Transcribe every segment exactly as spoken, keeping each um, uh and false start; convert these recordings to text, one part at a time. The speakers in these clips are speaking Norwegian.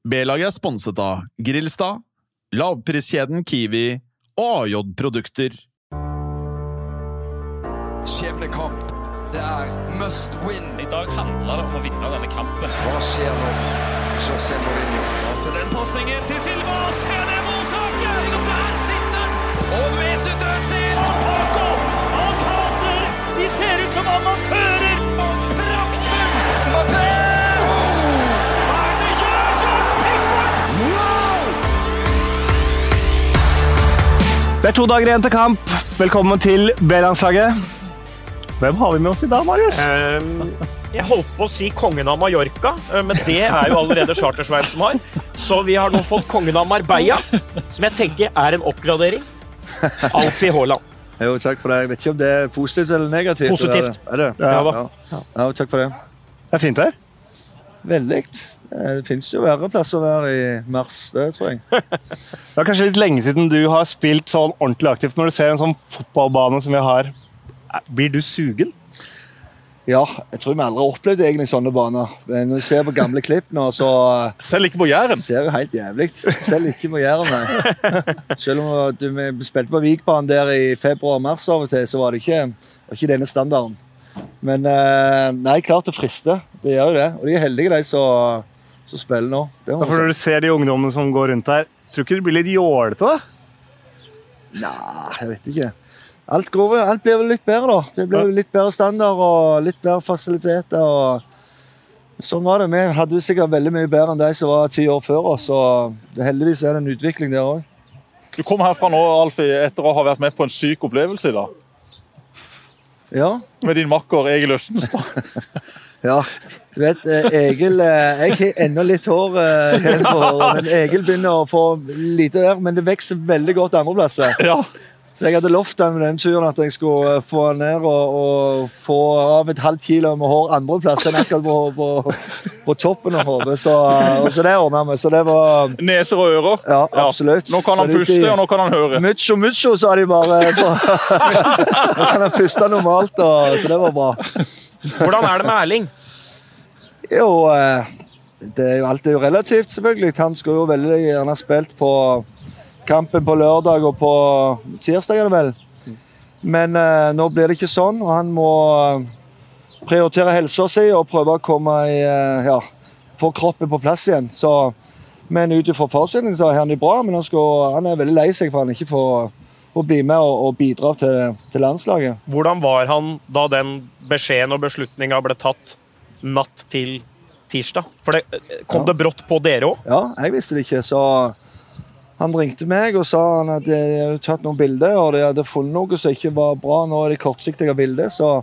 B-laget er sponset av Grillstad, lavpriskjeden Kiwi og A J-produkter. Skjebnekamp. Det er must win. I dag handler det om å vinne denne kampen. Hva skjer nå? José Mourinho. Så den passningen til Silva, se det mottaket! Og der sitter den! Og Mesut Özil! Og Paco! Alcácer! De ser ut som amatører! Og praktfull! Mbappé! Hva er det gjør, Jordan Pickford? Wow! Det er to dager igjen til kamp. Velkommen til B-landslaget. Hvem har vi med oss i dag, Marius? Um, jeg holdt på å si kongen av Mallorca, men det er jo allerede Chartersveien som har. Så vi har nå fått kongen av Marbella, som jeg tenker er en oppgradering. Alfie Haaland. Jo, takk for det. Jeg vet ikke om det er positivt eller negativt. Positivt. Er det? Ja, Ja, da. ja. ja, takk for det. Det er fint her. Veldig. Det finnes jo verre plasser å være i mars, det tror jeg. Det er kanskje litt lenge siden du har spilt sånn ordentlig aktivt. Når du ser en sånn fotballbane som vi har, blir du sugen? Ja, jeg tror vi aldri har opplevd egentlig sånne baner. Men når du ser på gamle klipp nå, så Selv ikke på Jæren. ser det jo helt jævlig. Selv ikke på Jæren, nei. Selv om du vi spilte på Vikbanen der i februar-mars av og til, så var det ikke, var ikke denne standarden. Men eh, nei, klart det frister. Det gjør jo det. Og de er heldige, de som, som spiller nå. Det må For når du ser de ungdommene som går rundt her, tror du ikke det blir litt jålete da? Nei, jeg vet ikke. Alt, går, alt blir vel litt bedre da. Det blir litt bedre standard og litt bedre fasiliteter. Og sånn var det. Vi hadde jo sikkert veldig mye bedre enn de som var ti år før oss. Og heldigvis er det en utvikling der også. Du kom herfra nå, Alfie, etter å ha vært med på en syk opplevelse i dag. Ja. Med din makker Egil Østenstad. Ja, du vet, Egil, jeg har enda litt hår igjen på håret, men Egil begynner å få lite der, men det vekser veldig godt andre plasser. Ja. Så jeg hadde lovt han med den turen at jeg skulle få han ned og, og få av et halvt kilo med hår andre plasser enn akkurat på, på, på toppen av hodet. Så, så det ordnet vi, så det var... Neser og ører. Ja, absolutt. Nå kan han Så puste, de- og nå kan han høre. Mucho, mucho, sa de bare. Nå kan han puste normalt, og, så det var bra. Hvordan er det med Erling? Jo, eh, det er jo alt er jo relativt selvfølgelig. Han skulle jo veldig gjerne ha spilt på kampen på lørdag og på tirsdag, er det vel. Men eh, nå blir det ikke sånn, og han må prioritere helsa si og prøve å komme i, eh, ja, få kroppen på plass igjen. Så, men ut ifra forutsetningen så er han jo bra, men han, skal, han er veldig lei seg for han ikke får å bli med og, og bidra til, til landslaget. Hvordan var han da den beskjeden og beslutningen ble tatt natt til tirsdag? For det kom Ja. det brått på dere også? Ja, jeg visste det ikke, så han ringte meg og sa han at de hadde tatt noen bilder, og de hadde funnet noe som ikke var bra. Nå er det kortsiktige bilder, så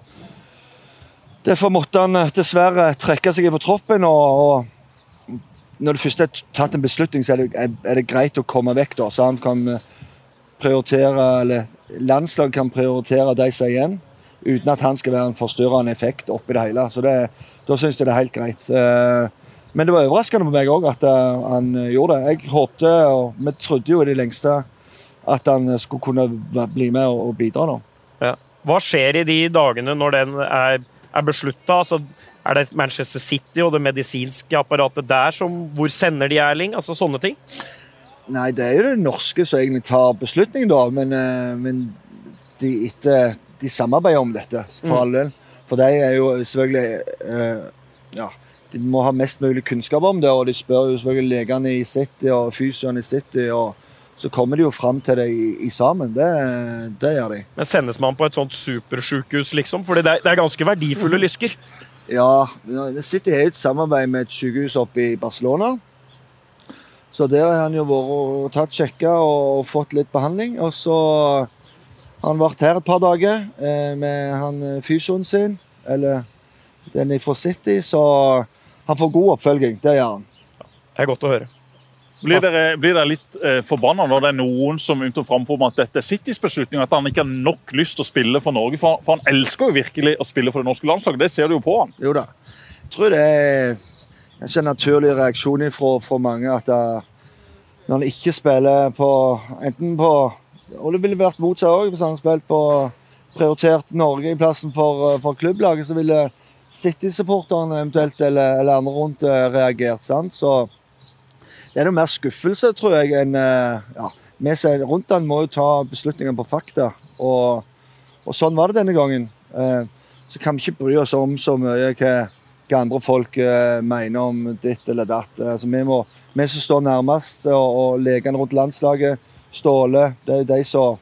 derfor måtte han dessverre trekke seg fra troppen, og, og når det først er tatt en beslutning, så er det, er det greit å komme vekk da, så han kan prioritere, eller landslag kan prioritere de seg igjen, uten at han skal være en forstyrrende effekt oppi det hele. Så det, da synes jeg det er helt greit. Men det var overraskende på meg også at han gjorde det. Jeg håpte, og vi trodde jo i det lengste, at han skulle kunne bli med og bidra da. Ja. Hva skjer i de dagene når den er, er besluttet? Altså, er det Manchester City og det medisinske apparatet der som, hvor sender de Erling? Altså sånne ting? Nei, det er jo det norske som egentlig tar beslutning da, men, men de, etter, de samarbeider om dette, for all del. For de er jo selvfølgelig, uh, ja, de må ha mest mulig kunnskap om det, og de spør jo selvfølgelig legene i City og fysioen i City, og så kommer de jo frem til det i, i sammen. Det, det gjør de. Men sendes man på et sånt supersykehus, liksom? Fordi det er, det er ganske verdifulle lysker. Ja, City er jo et samarbeid med et sykehus oppe i Barcelona. Så der har han jo vært og tatt sjekka og fått litt behandling. Og så har han vært her et par dager eh, med han fysioen sin, eller den fra City, så han får god oppfølging, det gjør han. Det er godt å høre. Blir dere, blir dere litt eh, forbannet når det er noen som ymter frem på at dette er Citys beslutning, at han ikke har nok lyst til å spille for Norge, for, for han elsker jo virkelig å spille for det norske landslaget, det ser du jo på han. Jo da, jeg tror det er en naturlig reaksjon fra, fra mange, at uh, når han ikke spiller på, enten på, og det ville vært mot seg også, hvis han spilt på prioritert Norge i plassen for, for klubblaget, så ville City-supporterne eventuelt, eller, eller andre rundt, reagert, sant? Så det er noe mer skuffelse, tror jeg, enn ja, vi ser rundt den må jo ta beslutningen på fakta, og, og sånn var det denne gangen. Eh, så kan vi ikke bry oss om så mye hva, hva andre folk eh, mener om ditt eller datt. Altså, vi, må, vi som står nærmest, og, og legene rundt landslaget, Ståle, det er jo de som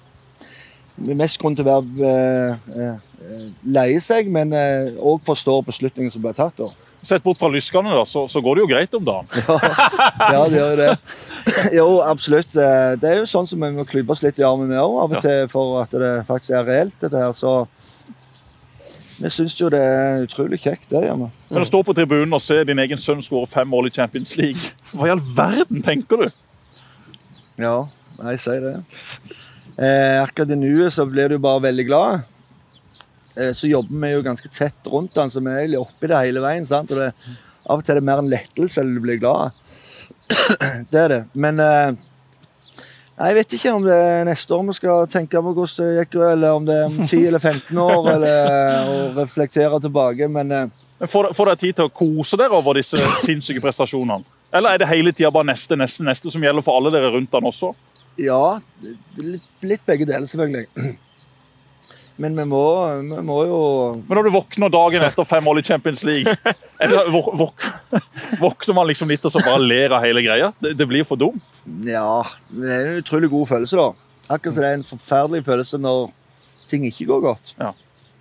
er mest grunn til å være eh, eh, leie seg, men eh, også forstår beslutningen som ble tatt da. Sett bort fra lyskene da, så, så går det jo greit om dagen. Ja, ja, det gjør jo det. Jo, absolutt. Det er jo sånn som vi må klype oss litt i armen med også, av og Ja. til, for at det faktisk er reelt, dette her. Så vi synes jo det er utrolig kjekt, det gjør vi. Men å stå på tribunen og se din egen sønn skåre fem mål i Champions League, hva i all verden tenker du? Ja, jeg sier det. Eh, akkurat i nuet så blir du bare veldig glad. Eh, så jobber vi jo ganske tett rundt den, så vi er egentlig oppe i det hele veien, sant? Og det, av og til er det mer en lettelse, eller du blir glad. Det er det. Men eh, jeg vet ikke om det er neste år vi skal tenke på hvordan det gikk, eller om det er om ti eller femten år, eller å reflektere tilbake, men... Eh, Men får, får dere tid til å kose dere over disse sinnssyke prestasjonene? Eller er det hele tiden bare neste, neste, neste som gjelder for alle dere rundt den også? ja, det, det er litt, litt begge deler selvfølgelig. Men vi må, vi må jo... Men når du våkner dagen etter fem mål i Champions League, er det, våk, våk, våkner man liksom litt og så bare ler av hele greia? Det, det blir for dumt. Ja, det er en utrolig god følelse da. Akkurat så det er en forferdelig følelse når ting ikke går godt. Ja.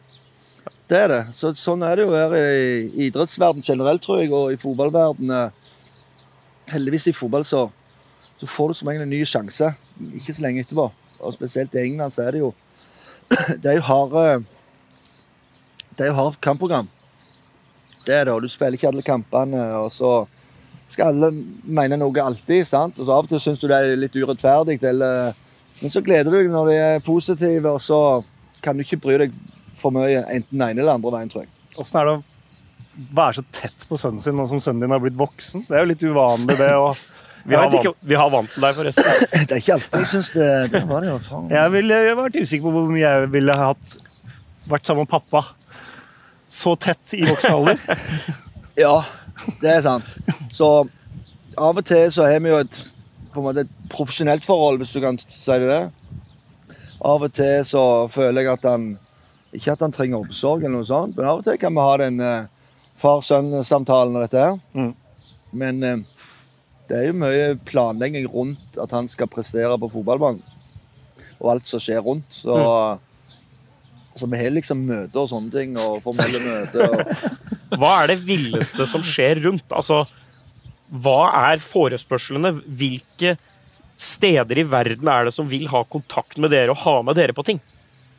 Det er det. Så, sånn er det jo her i idrettsverden generelt, tror jeg, og i fotballverden. Heldigvis i fotball så, så får du som egentlig en ny sjanse. Ikke så lenge etterpå. Og spesielt i England så er det jo det er jo harde det er jo hardt kampprogram. Det er det, og du spiller ikke alle kampene, og så skal alle mene noe alltid, sant? Og så av og til synes du det er litt urettferdig, eller... men så gleder du deg når de er positive, og så kan du ikke bry deg for mye, enten den ene eller andre veien, tror jeg. Hvordan er det å være så tett på sønnen sin, nå som sønnen din har blitt voksen? Det er jo litt uvanlig det, og... Vi har, vant, vi har vant til deg, forresten. Det er ikke alltid jeg synes det, det var det jo, faen. Jeg ville jeg vært usikker på hvor mye jeg ville ha hatt, vært sammen med pappa så tett i voksen alder. Ja, det er sant. Så av og til så har vi jo et, på en måte et profesjonelt forhold, hvis du kan si det det. Av og til så føler jeg at han, ikke at han trenger omsorg eller noe sånt, men av og til kan vi ha den eh, far-sønn-samtalen og dette her. Mm. Men eh, det er jo mye planlegging rundt at han skal prestere på fotballbanen. Og alt som skjer rundt. Så, mm. så vi har liksom møter og sånne ting, og formelle møter. Og... Hva er det villeste som skjer rundt? Altså, hva er forespørslene? Hvilke steder i verden er det som vil ha kontakt med dere og ha med dere på ting?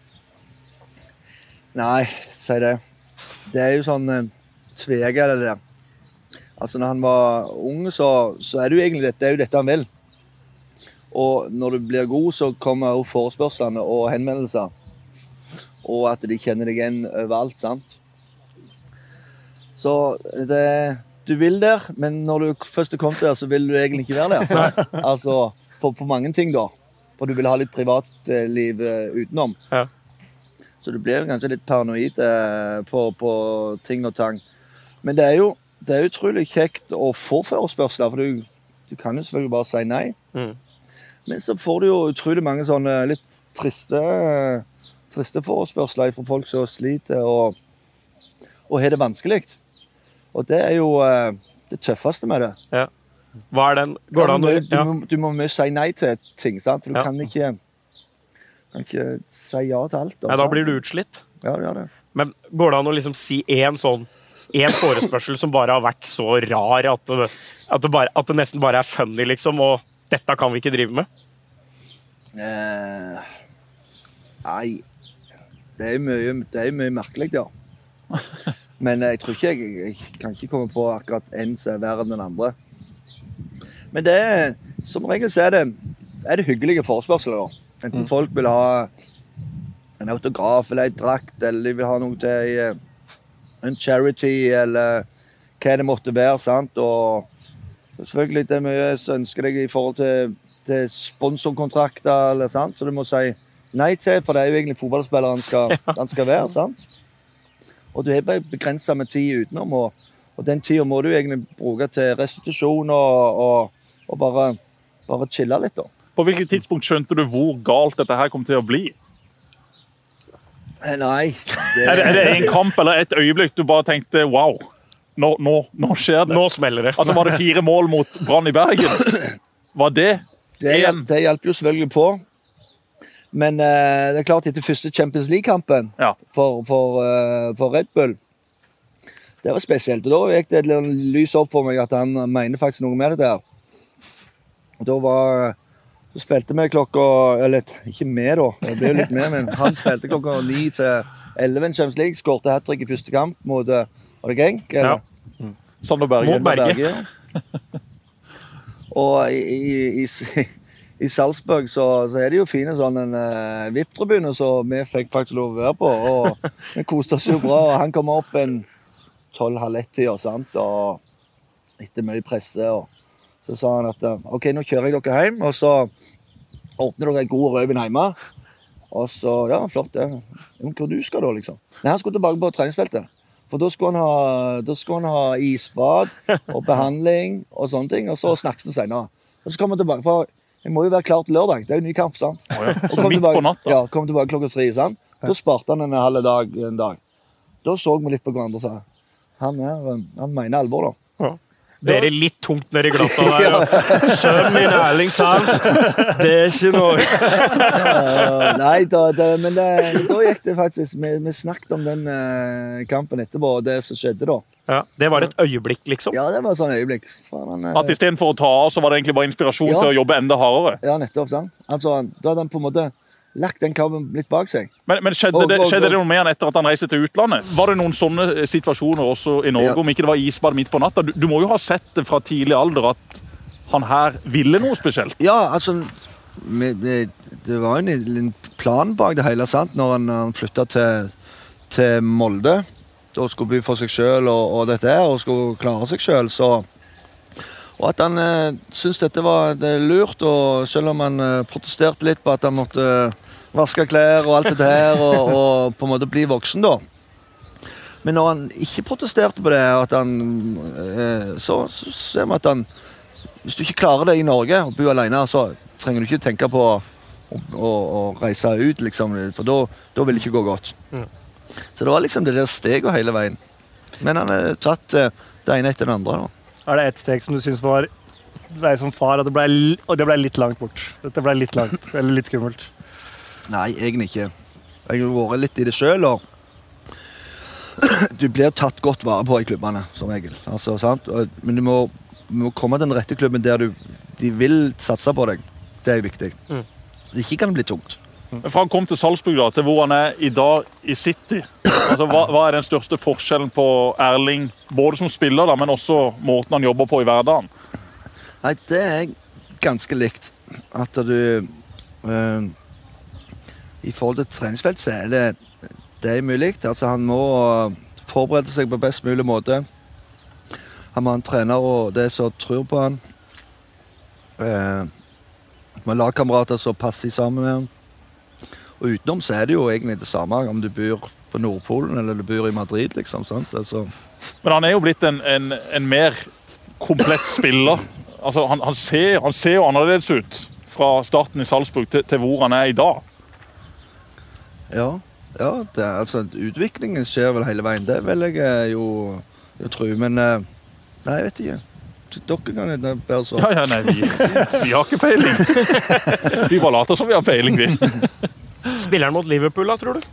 Nei, si det. Det er jo sånn uh, tvega det der. Altså, når han var ung, så, så er det jo egentlig dette, det er jo dette han vil. Og når du blir god, så kommer jo forespørslene og henvendelser. Og at de kjenner deg igjen overalt, sant? Så det, du vil der, men når du først kom der, så vil du egentlig ikke være der, sant? Altså, på, på mange ting da. For du vil ha litt privatliv utenom. Ja. Så du blir kanskje litt paranoid på, på ting og tang. Men det er jo Det er utrolig kjekt å få forespørsler, for du, du kan jo selvfølgelig bare si nei. Mm. Men så får du jo utrolig mange sånne litt triste, triste forespørsler fra folk som sliter og, og har det vanskelig. Og det er jo det tøffeste med det. Ja. Hva er den? Går det an å... Du, du, må, du må mye si nei til ting, sant? For du ja. kan, ikke, kan ikke si ja til alt. Nei, da blir du utslitt. Ja, det gjør det. Men går det an å liksom si en sånn en forespørsel som bare har vært så rar at det, at det, bare, at det nesten bare er funny, liksom, og dette kan vi ikke drive med? Eh, nei, det er jo mye, det er jo mye merkelig, ja. Men jeg tror ikke, jeg, jeg kan ikke komme på akkurat en som er verre enn den andre. Men det er, som regel så er det, er det hyggelige forespørsler da. Enten mm. folk vil ha en autograf eller en drakt, eller de vil ha noe til en charity, eller hva det måtte være, sant? Og selvfølgelig det er mye som ønsker deg i forhold til, til sponsorkontrakter, eller sant? Så du må si nei til, for det er jo egentlig fotballspilleren han skal, han skal være, sant? Og du er bare begrenset med tid utenom, og, og den tiden må du egentlig bruke til restitusjon og, og, og bare, bare chille litt da. På hvilket tidspunkt skjønte du hvor galt dette her kom til å bli? Nei. Det... Er, det, er det en kamp eller et øyeblikk du bare tenkte, wow, nå, nå, nå skjer det? Nå smeller det. Altså var det fire mål mot Brann i Bergen? Var det? Det, hjel det hjelper jo selvfølgelig på. Men uh, det er klart etter første Champions League-kampen ja. for, for, uh, for Red Bull, det var spesielt. Og da gikk det et lys opp for meg at han mener faktisk noe med det der. Og da var... Så spilte vi klokka, eller ikke med da, det ble jo litt med, men han spilte klokka ni til elleve i Champions League, skårte hat-trick i første kamp mot, var det Genk? Eller? Ja. Sander Berge. Mot Berge. Og i, i, i, i Salzburg så, så er det jo fine sånn en uh, V I P-tribune, så vi fikk faktisk lov å være på, og vi koste oss jo bra, og han kom opp en tolv halv ett-tid, sant, og etter mye presse, og så sa han at ok, nå kjører jeg dere hjem, og så åpner dere en god rødvin hjemme. Og så, ja, flott det. Men hvor du skal da, liksom? Nei, han skulle tilbake på treningsfeltet. For da skulle han ha, da skulle han ha isbad og behandling og sånne ting, og så snakkes vi senere. Og så kom han tilbake, for jeg må jo være klar til lørdag. Det er jo en ny kamp, sant? Oh, ja. Så midt tilbake, på natta? Ja, kom tilbake klokka tre, sant? Da sparte han en halv dag, en dag. Da så vi litt på hverandre og sa, han, er, han mener alvor da. Ja. Dere er litt tungt nede i glasset der. Ja. Sønnen min Erling Sand, det er ikke noe. uh, nei, da, da, men det, da gikk det faktisk, vi, vi snakket om den uh, kampen etterpå, og det som skjedde da. Ja, det var et øyeblikk, liksom? Ja, det var et sånn øyeblikk. Han, uh, At i stedet for å ta av, så var det egentlig bare inspirasjon ja. til å jobbe enda hardere? Ja, nettopp, sant. Altså, da hadde han på en måte lagt den kampen litt bak seg. Men, men skjedde, og, det, skjedde og, det noe mer enn etter at han reiste til utlandet? Var det noen sånne situasjoner også i Norge, ja. om ikke det var isbad midt på natta? Du, du må jo ha sett det fra tidlig alder at han her ville noe spesielt? Ja, altså, vi, vi, det var en, en plan bak det hele, sant? Når han, han flyttet til, til Molde, og skulle by for seg selv og, og dette her, og skulle klare seg selv, så... Og at han eh, syntes dette var det lurt, og selv om han eh, protesterte litt på at han måtte eh, vaske klær og alt dette her, og, og på en måte bli voksen da. Men når han ikke protesterte på det, at han, eh, så, så ser vi at han, hvis du ikke klarer det i Norge og bo alene, så trenger du ikke tenke på å, å, å reise ut, liksom, for da, da vil det ikke gå godt. Mm. Så det var liksom det der steget hele veien. Men han har tatt eh, det ene etter det andre da. Er det et steg som du synes var deg som far, og det ble, og det ble litt langt bort? Dette ble litt langt, eller litt skummelt? Nei, egentlig ikke. Jeg har vært litt i det selv, og du blir tatt godt vare på i klubbene, som regel. Altså, sant? Men du må, du må komme til den rette klubben der du, de vil satse på deg. Det er viktig. Mm. Det ikke kan det bli tungt. Mm. Fra han kom til Salzburg da, til hvor han er i dag i City, altså, hva, hva er den største forskjellen på Erling, både som spiller da, men også måten han jobber på i hverdagen? Nei, det er ganske likt. At du, øh, i forhold til treningsfelt, så er det, det er mulig. Altså, han må forberede seg på best mulig måte. Han må ha en trener, og det som tror på han. Øh, med lagkamerater som passer sammen med han. Og utenom så er det jo egentlig det samme, om du bor på Nordpolen, eller du bor i Madrid, liksom, sant? Altså. Men han er jo blitt en, en, en mer komplett spiller. Altså, han, han, ser, han ser jo annerledes ut fra starten i Salzburg til, til hvor han er i dag. Ja, ja det er, altså, utviklingen skjer vel hele veien. Det vil jeg jo, jo tro, men nei, jeg vet ikke. Dere kan ikke bare så. Ja, ja, nei, vi, vi har ikke peiling. Vi bare later som vi har peiling, vi. Spiller han mot Liverpool da, tror du?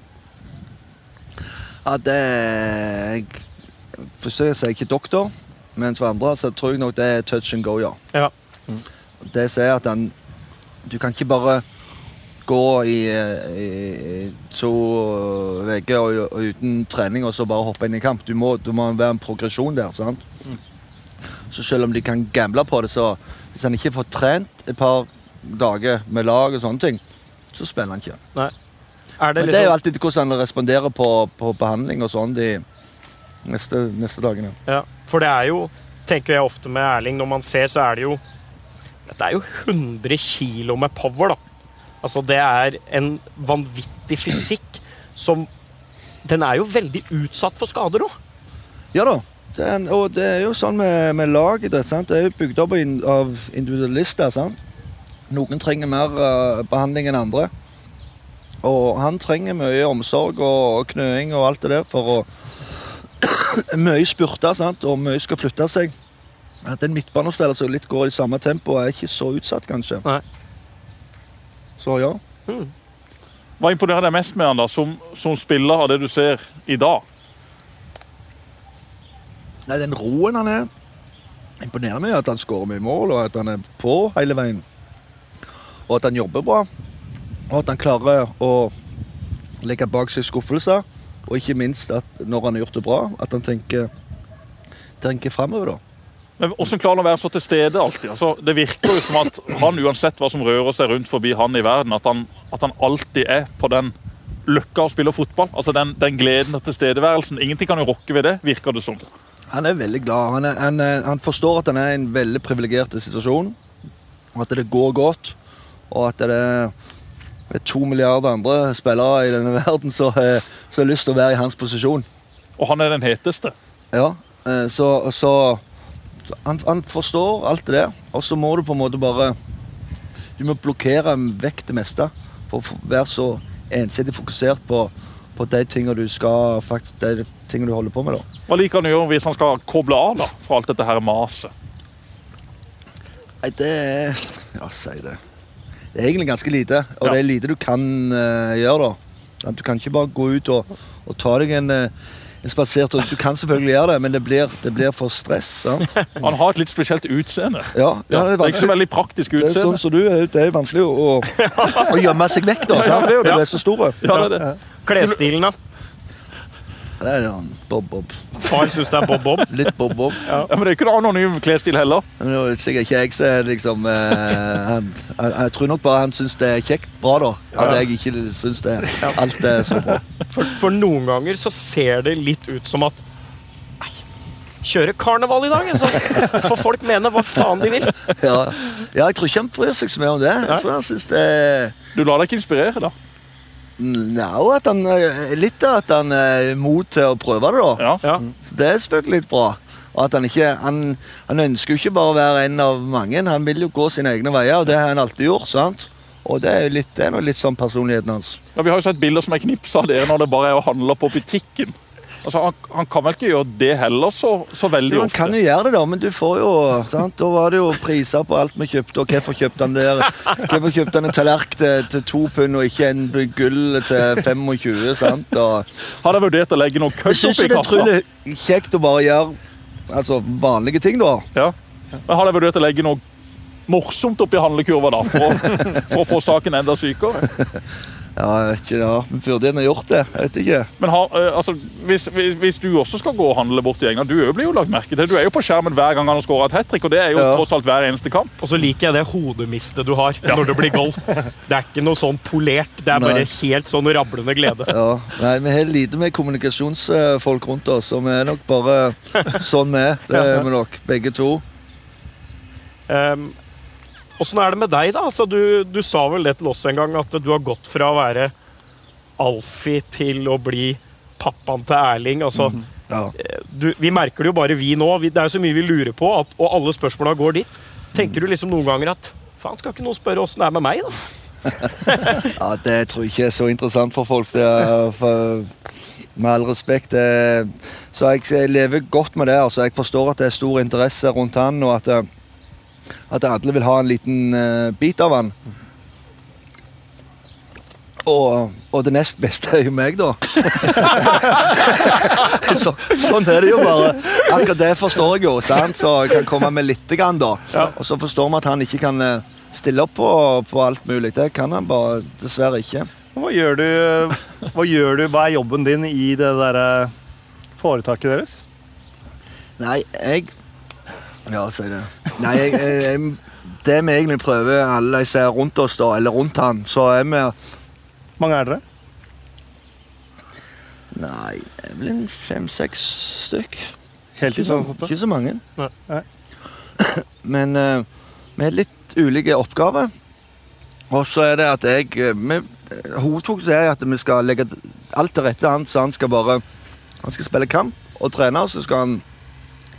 Ja, det er... Jeg forsøker å si ikke doktor, men for andre så tror jeg nok det er touch and go, ja. Ja. Mm. Det sier at han... Du kan ikke bare gå i, i, i to veger og, og uten trening og så bare hoppe inn i kamp. Du må, du må være en progresjon der, sant? Mm. Så selv om de kan gamble på det, så hvis han ikke får trent et par dager med lag og sånne ting, så spiller han ikke. Nei. Er det, Men liksom... det er jo alltid hvordan han responderer på, på behandling og sånn de neste, neste dagene. Ja, for det er jo, tenker jeg ofte med Erling, når man ser så er det jo, det er jo hundre kilo med power da. Altså det er en vanvittig fysikk som, den er jo veldig utsatt for skader også. Ja da, det er, og det er jo sånn med, med laget, sant? Det er jo bygd opp av individualister, sant? Noen trenger mer uh, behandling enn andre. Og han trenger mye omsorg og, og knøing og alt det der for å mye spurte, sant? Og mye skal flytte seg. At en midtbanespiller som litt går i samme tempo er ikke så utsatt, kanskje. Nei. Så ja. Hmm. Hva imponerer deg mest med han da, som, som spiller av det du ser i dag? Nei, den roen han er. Imponerer meg at han skårer mye mål, og at han er på hele veien. Og at han jobber bra. Og at han klarer å legge bak seg skuffelser. Og ikke minst at når han har gjort det bra, at han tenker, tenker fremover da. Men hvordan klarer han å være så til stede alltid? Altså, det virker jo som at han, uansett hva som rører seg rundt forbi han i verden, at han, at han alltid er på den løkka å spille fotball. Altså den, den gleden og tilstedeværelsen. Ingenting kan jo rokke ved det, virker det som. Han er veldig glad. Han, er, han, er, han forstår at han er i en veldig privilegert situasjon. Og at det går godt. Og at det er, det er to milliarder andre spillere i denne verden som har lyst til å være i hans posisjon. Og han er den heteste. Ja, så... så Han, han forstår alt det der, og så må du på en måte bare du må blokkere vekk det meste for å være så ensidig fokusert på, på de tingene du skal faktisk, de tingene du holder på med da. Hva liker han å gjøre hvis han skal koble av da, fra alt dette her maset? Nei, det er, ja, sier det. Det er egentlig ganske lite, og ja. Det er lite du kan uh, gjøre da. Du kan ikke bare gå ut og, og ta deg en uh, Spasert, og du kan selvfølgelig gjøre det, men det blir, det blir for stress. Sant? Han har et litt spesielt utseende. Ja, ja, det, er det er ikke så veldig praktisk utseende. Det er sånn som du er, det er vanskelig å, å gjemme seg vekk da. Sant? Det er så store. Ja, det er det. Klesstilen da? Det er jo Bob-Bob. Far synes det er Bob-Bob. Litt Bob-Bob. Ja. Ja, men det er ikke noe anonym klesstil heller. Men det er sikkert ikke jeg som liksom... Eh, han, jeg, jeg tror nok bare han synes det er kjekt bra da. At jeg ikke synes det alt er så bra. For, for noen ganger så ser det litt ut som at nei, kjøre karneval i dag, så får folk mene hva faen de vil. Ja, ja jeg tror ikke han bryr seg så mye om det. Jeg tror han synes det... Du lar deg ikke inspirere da? Nei, at han, litt av at han er imot til å prøve det da. Ja. Ja. Det er selvfølgelig litt bra. Og at han ikke, han, han ønsker jo ikke bare å være en av mange, han vil jo gå sine egne veier, og det har han alltid gjort, sant? Og det er jo litt, det er noe litt sånn personligheten hans. Ja, vi har jo sett bilder som er knipset av det når det bare er å handle på butikken. Altså, han, han kan vel ikke gjøre det heller så, så veldig jo, ofte. Han kan jo gjøre det da, men du får jo, sant? Da var det jo priser på alt vi kjøpte, og hvorfor kjøpte han der? Hvorfor kjøpte han en tallerk til, til to pund og ikke en gull til tjuefem, sant? Og... Har dere vurdert å legge noe kødd oppi kassa? Jeg synes det er utrolig kjekt å bare gjøre altså, vanlige ting da. Ja, men har dere vurdert å legge noe morsomt oppi handlekurva da, for å, for å få saken enda sykere? Ja, jeg vet ikke, ja. Men før de har gjort det, jeg vet ikke. Men har, uh, altså, hvis, hvis, hvis du også skal gå og handle bort i England, du blir jo lagt merke til. Du er jo på skjermen hver gang han har skåret et hat-trick, og det er jo ja. Tross alt hver eneste kamp. Og så liker jeg det hodemistet du har ja. Når det blir goal. Det er ikke noe sånn polert, det er bare Nei. Helt sånn rablende glede. Ja, Nei, vi har lite med kommunikasjonsfolk rundt oss, og vi er nok bare sånn med. Det er vi nok, begge to. Um, Hvordan er det med deg da? Altså, du, du sa vel det til oss en gang, at du har gått fra å være Alfie til å bli pappaen til Erling. Altså, mm, ja. du, vi merker det jo bare vi nå. Vi, det er jo så mye vi lurer på, at, og alle spørsmålene går dit. Tenker du liksom noen ganger at, faen, skal ikke noen spørre hvordan det er med meg da? Ja, det tror jeg ikke er så interessant for folk. Det er, for, med all respekt. Det, så jeg, jeg lever godt med det. Altså, jeg forstår at det er stor interesse rundt han, og at at alle vil ha en liten uh, bit av han. Og, og det nest beste er jo meg da. så, sånn er det jo bare. Akkurat det forstår jeg jo, sant? Så jeg kan komme med litt grann da. Ja. Og så forstår man at han ikke kan uh, stille opp på, på alt mulig. Det kan han bare dessverre ikke. Hva gjør du, hva gjør du, hva er jobben din i det der foretaket deres? Nei, jeg... Ja, sier det. Nei, jeg, jeg, det vi egentlig prøver, alle jeg ser rundt oss da, eller rundt han, så er vi... Mange er dere? Nei, det er vel en fem-seks stykk. Helt ikke, så, ikke så mange. Nei. Men uh, vi har litt ulike oppgaver. Og så er det at jeg... Vi, hovedfokus er at vi skal legge alt til rette han, så han skal bare... Han skal spille kamp og trene, og så skal han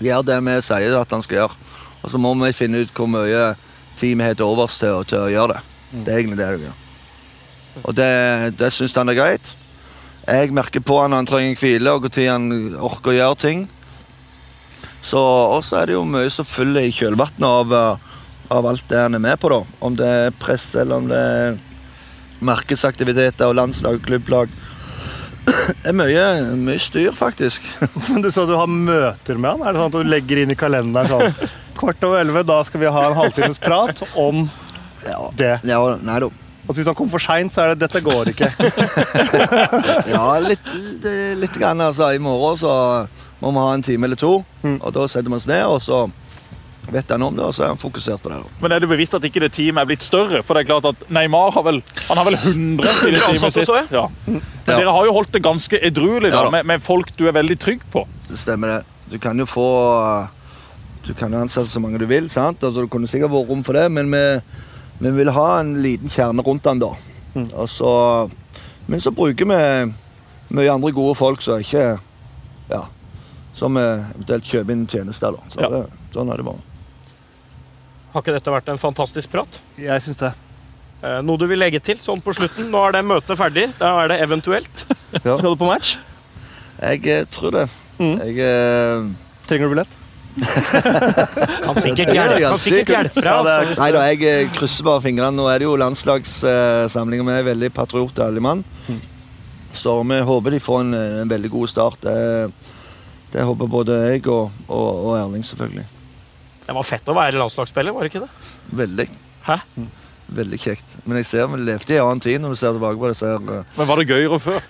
gjør det vi sier at han skal gjøre. Og så må vi finne ut hvor mye tid vi har til overs til, å- til å gjøre det. Det er egentlig det jeg gjør. Og det, det synes han er greit. Jeg merker på han når han trenger hvile, og hvor tid han orker å gjøre ting. Så også er det jo mye som fyller i kjølvattnet av, av alt det han er med på da. Om det er press, eller om det er markedsaktiviteter og landslag og klubblag. Det er mye, mye styr, faktisk. Du sa du har møter med han. Er det sånn at du legger inn i kalenderen sånn kvart over elleve, da skal vi ha en halvtimes prat om det? Ja, nei da. Og hvis han kommer for sent, så er det dette går ikke. Ja, litt, litt grann, altså. I morgen så må vi ha en time eller to, og da setter vi oss ned, og så vet han om det, og så er han fokusert på det. Da. Men er du bevisst at ikke det teamet er blitt større? For det er klart at Neymar har vel, han har vel hundre i det teamet sitt. Ja. Men Ja. dere har jo holdt det ganske edruelig da, Ja da. med, med folk du er veldig trygg på. Det stemmer det. Du kan jo få Du kan jo ansette så mange du vil, sant? Altså, det kunne sikkert vært rom for det, men vi, vi vil ha en liten kjerne rundt han da. Og så, men så bruker vi mye andre gode folk som ikke, ja, som eventuelt kjøper inn tjenester da. Så Ja. det, sånn er det bare. Har ikke dette vært en fantastisk prat? Jeg synes det. Eh, Noe du vil legge til sånn på slutten? Nå er det møtet ferdig. Da er det eventuelt. Ja. Skal du på match? Jeg eh, tror det. Jeg... eh, Trenger du billett? Kan sikkert Det er hjelpe, kan ganske sikkert kult. hjelpe deg. Ja, det er- Altså, hvis Nei du- da, jeg eh, krysser bare fingrene. Nå er det jo landslagssamlinger med veldig patriot og ærlig mann. Så vi håper de får en, en veldig god start. Det, det håper både jeg og, og, og Erling, selvfølgelig. Det var fett å være landslagsspiller, var det ikke det? Veldig. Hæ? Veldig kjekt. Men jeg ser vi levde i en annen tid når vi ser tilbake på det. Ser, eh, Men var det gøyere før?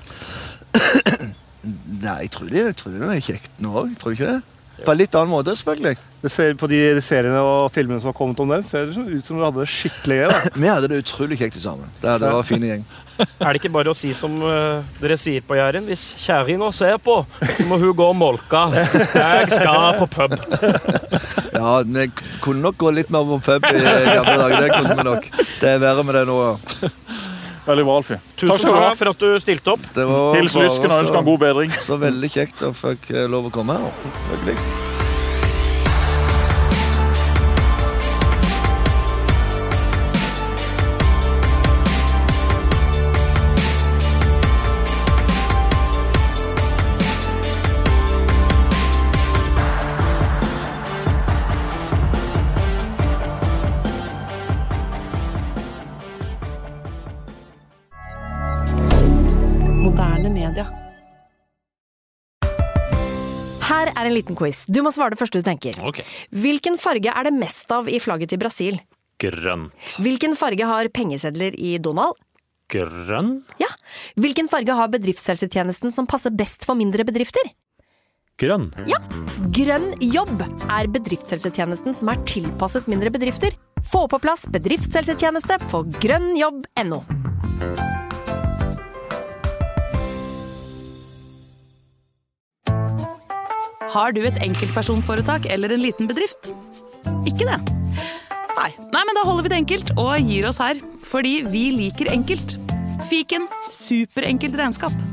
nei, jeg tror, det, jeg tror det er kjekt nå òg. Tror du ikke det? På en litt annen måte, selvfølgelig. Det ser, på de seriene og filmene som har kommet om den, ser det ut som du hadde det skikkelig gøy. Da. Vi hadde det utrolig kjekt sammen. Det, det var en fin gjeng. Er det ikke bare å si som uh, dere sier på Jæren? Hvis kjæringa ser på, så må hun gå og molka. Jeg skal på pub. Ja, vi kunne nok gå litt mer på pub i gamle dager. Det kunne vi nok. Det er verre med det nå. Veldig bra, Alfie. Takk Tusen skal du ha. takk for at du stilte opp. Det var Hils bare lysken og ønsker han så, god bedring. så veldig kjekt å få lov å komme her. Hyggelig. Moderne media. Her er en liten quiz. Du må svare det første du tenker. Ok. Hvilken farge er det mest av i flagget til Brasil? Grønn. Hvilken farge har pengesedler i Donald? Grønn? Ja. Hvilken farge har bedriftshelsetjenesten som passer best for mindre bedrifter? Grønn. Ja. Grønn jobb er bedriftshelsetjenesten som er tilpasset mindre bedrifter. Få på plass bedriftshelsetjeneste på grønnjobb punktum no. Har du et enkeltpersonforetak eller en liten bedrift? Ikke det? Nei. Nei, men da holder vi det enkelt og gir oss her. Fordi vi liker enkelt. Fiken superenkelt regnskap.